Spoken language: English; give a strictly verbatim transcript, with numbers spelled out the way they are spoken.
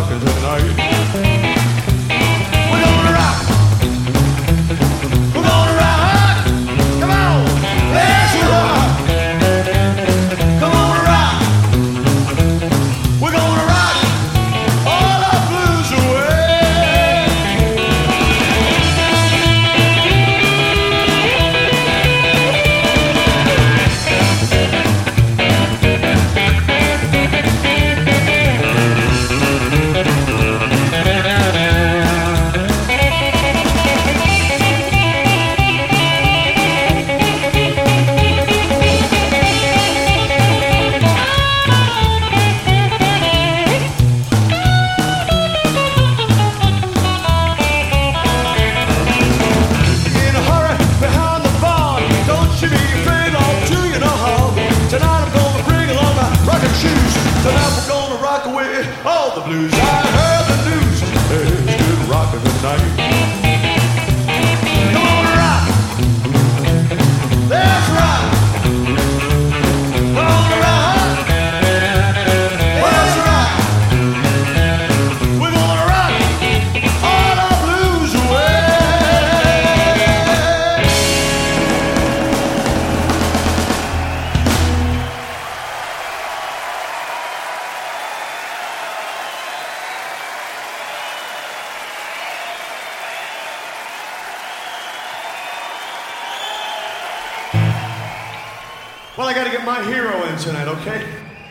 rockin' tonight. We're gonna rock. We're gonna rock. Come on, let's rock. Come on, rock. We're gonna rock all our blues away. Tonight we're gonna rock away all the blues. I heard the news. There's good rockin' tonight. Come on, rock. Let's rock. Come on, rock. Let's rock. We're gonna rock all our blues away. Well, I gotta get my hero in tonight, okay?